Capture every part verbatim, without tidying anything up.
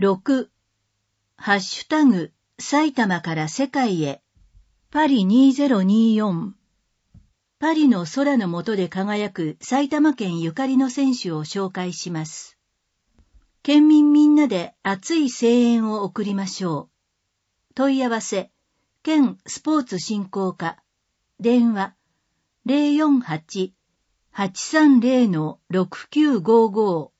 ろく、ハッシュタグ、埼玉から世界へ、パリにせんにじゅうよん。パリの空の下で輝く埼玉県ゆかりの選手を紹介します。県民みんなで熱い声援を送りましょう。問い合わせ、県スポーツ振興課、電話、ゼロよんはち、はちさんゼロ ろくきゅうごご。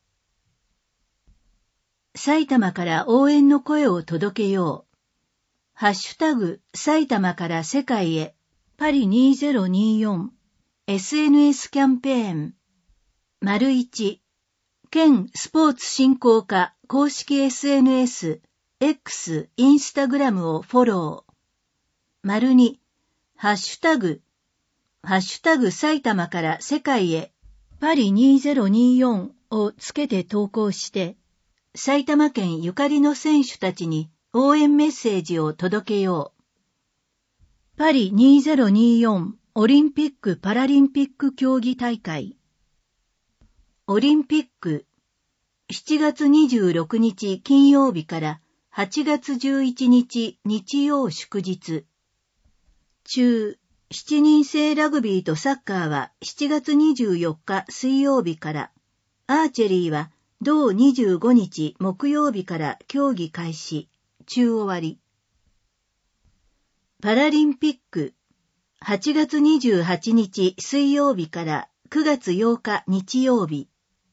埼玉から応援の声を届けよう。ハッシュタグ、埼玉から世界へ、パリにせんにじゅうよん、エスエヌエス キャンペーン。丸いち、県スポーツ振興課公式 エスエヌエス、X、インスタグラムをフォロー。丸に、ハッシュタグ、ハッシュタグ埼玉から世界へ、パリにせんにじゅうよんをつけて投稿して、埼玉県ゆかりの選手たちに応援メッセージを届けよう。パリにせんにじゅうよんオリンピック・パラリンピック競技大会。オリンピック、しちがつにじゅうろくにち金曜日からはちがつじゅういちにち日曜祝日。中、しちにん制ラグビーとサッカーはしちがつにじゅうよっか水曜日から、アーチェリーは同にじゅうごにち木曜日から競技開始、中終わり。パラリンピック、はちがつにじゅうはちにち水曜日からくがつようか日曜日。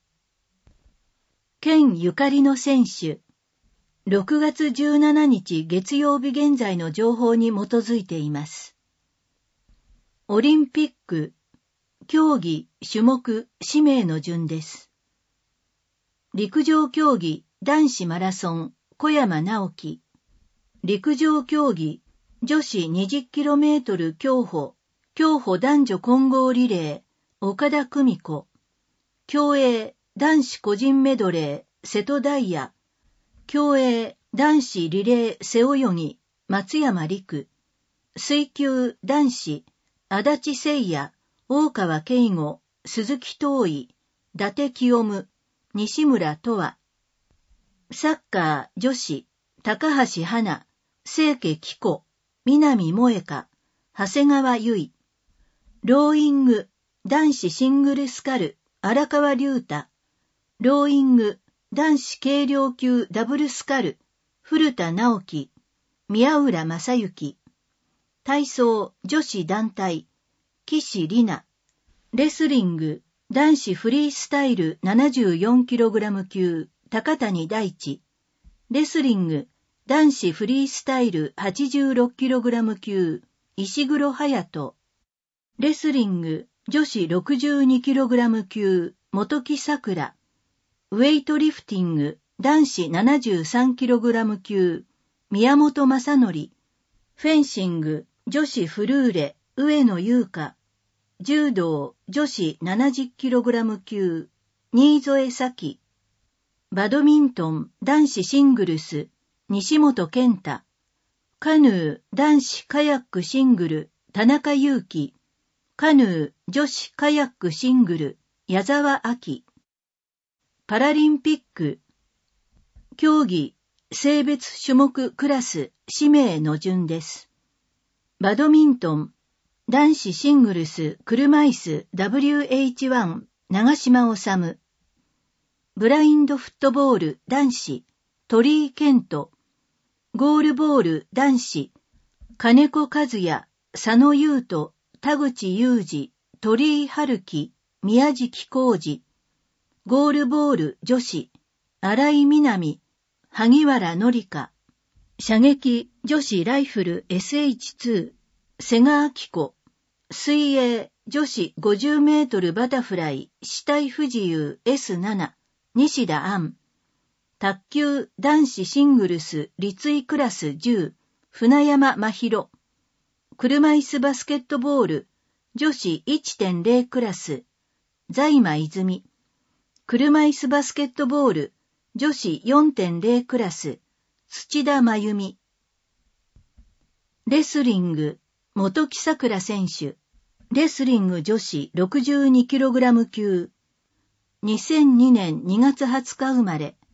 県ゆかりの選手、ろくがつじゅうしちにち月曜日現在の情報に基づいています。オリンピック、競技、種目、氏名の順です。陸上競技、男子マラソン、小山直樹。陸上競技、女子 にじゅっキロメートル 競歩、競歩男女混合リレー、岡田久美子。競泳、男子個人メドレー、瀬戸大也。競泳、男子リレー背泳ぎ、松山陸。水球、男子、足立聖也、大川慶吾、鈴木東衣、伊達清夢、西村とわ。サッカー女子、高橋花、清家紀子、南萌香、長谷川由衣。ローイング、男子シングルスカル、荒川龍太。ローイング、男子軽量級ダブルスカル、古田直樹、宮浦正幸。体操女子団体、岸里奈。レスリング、男子フリースタイル ななじゅうよんキログラム 級、高谷大地。レスリング、男子フリースタイル はちじゅうろくキログラム 級、石黒隼人。レスリング、女子 ろくじゅうにキログラム 級、本木さくら。ウェイトリフティング、男子 ななじゅうさんキログラム 級、宮本正則。フェンシング、女子フルーレ、上野優香。柔道、女子 ななじゅっキログラム 級、新添咲。バドミントン、男子シングルス、西本健太。カヌー、男子カヤックシングル、田中裕樹。カヌー、女子カヤックシングル、矢沢亜希。パラリンピック、競技、性別種目クラス、氏名の順です。バドミントン、男子シングルス車椅子 ダブリューエイチワン 長島治。ブラインドフットボール男子鳥居健人。ゴールボール男子金子和也、佐野優斗、田口裕二、鳥居春樹、宮敷浩二。ゴールボール女子新井みなみ、萩原紀香。射撃女子ライフル エスエイチツー、瀬賀明子。水泳女子ごじゅうメートルバタフライ肢体不自由 エスなな、西田杏。卓球男子シングルス立位クラスじゅう、船山真宏。車椅子バスケットボール女子 いってんゼロ クラス在間泉。車椅子バスケットボール女子 よんてんゼロ クラス土田真由美。レスリング本木さくら選手。レスリング女子 ろくじゅうにキログラム 級。にせんにねんにがつはつか生まれ。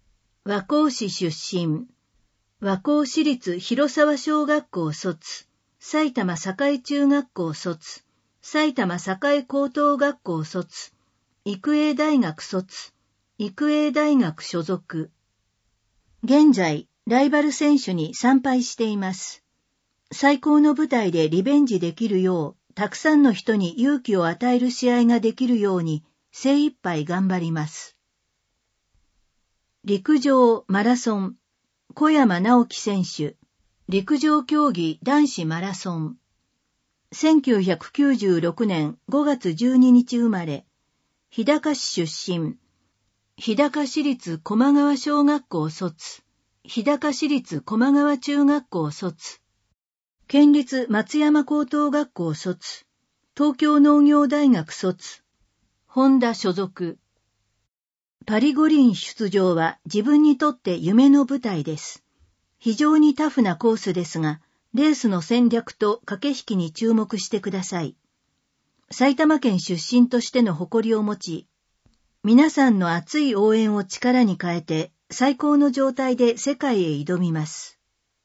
和光市出身。和光市立広沢小学校卒。埼玉栄中学校卒。埼玉栄高等学校卒。育英大学卒。育英大学所属。現在、ライバル選手に参拝しています。最高の舞台でリベンジできるよう、たくさんの人に勇気を与える試合ができるように、精一杯頑張ります。陸上マラソン、小山直樹選手。陸上競技男子マラソン。せんきゅうひゃくきゅうじゅうろくねんごがつじゅうににち生まれ。日高市出身。日高市立駒川小学校卒。日高市立駒川中学校卒。県立松山高等学校卒。東京農業大学卒。ホンダ所属。パリ五輪出場は自分にとって夢の舞台です。非常にタフなコースですが、レースの戦略と駆け引きに注目してください。埼玉県出身としての誇りを持ち、皆さんの熱い応援を力に変えて、最高の状態で世界へ挑みます。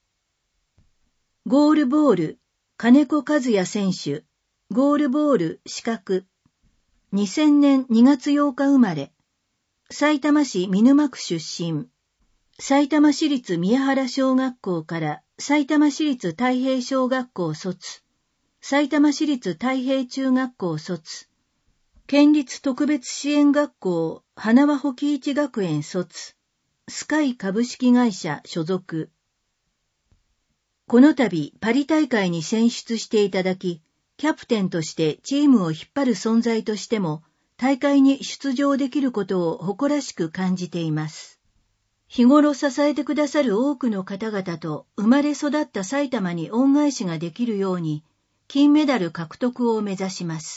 ゴールボール、金子和也選手。ゴールボール、四角。にせんねんにがつようか生まれ。さいたま市見沼区出身。さいたま市立宮原小学校からさいたま市立太平小学校卒。さいたま市立太平中学校卒。県立特別支援学校花輪保木一学園卒。スカイ株式会社所属。この度パリ大会に選出していただき、キャプテンとしてチームを引っ張る存在としても、大会に出場できることを誇らしく感じています。日頃支えてくださる多くの方々と生まれ育った埼玉に恩返しができるように、金メダル獲得を目指します。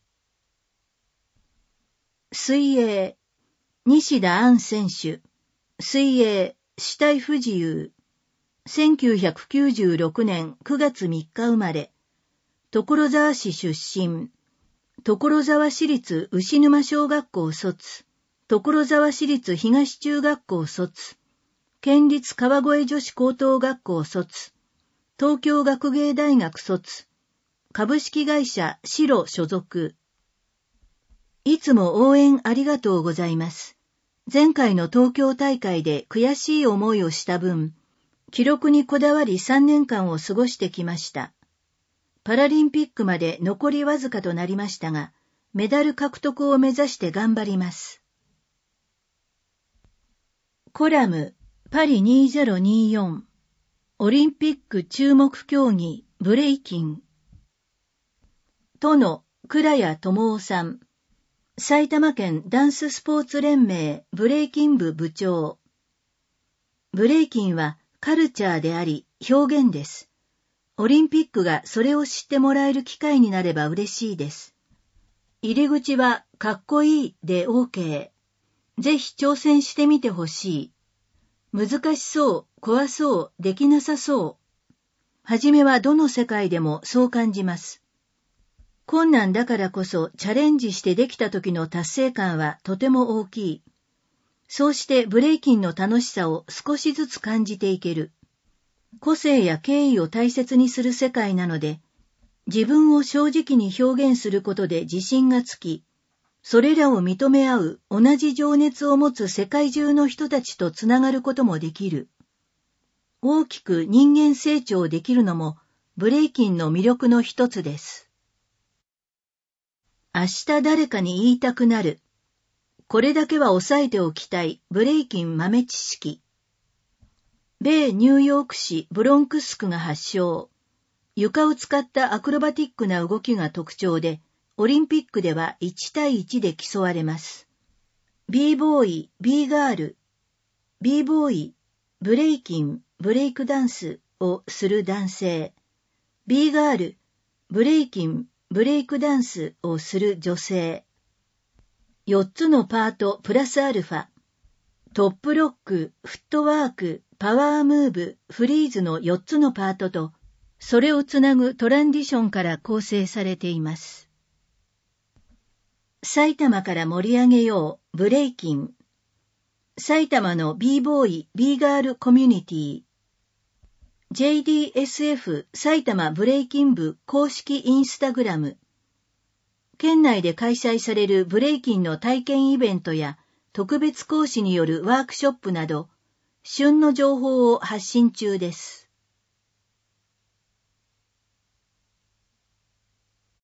水泳、西田杏選手。水泳、肢体不自由。せんきゅうひゃくきゅうじゅうろくねんくがつみっか生まれ。所沢市出身。所沢市立牛沼小学校卒。所沢市立東中学校卒。県立川越女子高等学校卒。東京学芸大学卒。株式会社白所属。いつも応援ありがとうございます。前回の東京大会で悔しい思いをした分、記録にこだわりさんねんかんを過ごしてきました。パラリンピックまで残りわずかとなりましたが、メダル獲得を目指して頑張ります。コラム、パリにせんにじゅうよん。オリンピック注目競技、ブレイキン。殿、倉谷智夫さん。埼玉県ダンススポーツ連盟ブレイキン部部長。ブレイキンはカルチャーであり表現です。オリンピックがそれを知ってもらえる機会になれば嬉しいです。入り口はかっこいいで OK。ぜひ挑戦してみてほしい。難しそう、怖そう、できなさそう。はじめはどの世界でもそう感じます。困難だからこそチャレンジしてできた時の達成感はとても大きい。そうしてブレイキンの楽しさを少しずつ感じていける。個性や敬意を大切にする世界なので、自分を正直に表現することで自信がつき、それらを認め合う同じ情熱を持つ世界中の人たちとつながることもできる。大きく人間成長できるのもブレイキンの魅力の一つです。明日誰かに言いたくなる。これだけは押さえておきたいブレイキン豆知識。米ニューヨーク市ブロンクス区が発祥。床を使ったアクロバティックな動きが特徴で、オリンピックではいちたいいちで競われます。B ボーイ、B ガール、B ボーイ、ブレイキン、ブレイクダンスをする男性。B ガール、ブレイキン、ブレイクダンスをする女性。よっつのパートプラスアルファ。トップロック、フットワーク、パワームーブ、フリーズのよっつのパートと、それをつなぐトランジションから構成されています。埼玉から盛り上げよう、ブレイキン。 埼玉の B ボーイ B ガールコミュニティ、ジェイディーエスエフ 埼玉ブレイキン部公式インスタグラム、県内で開催されるブレイキンの体験イベントや特別講師によるワークショップなど、旬の情報を発信中です。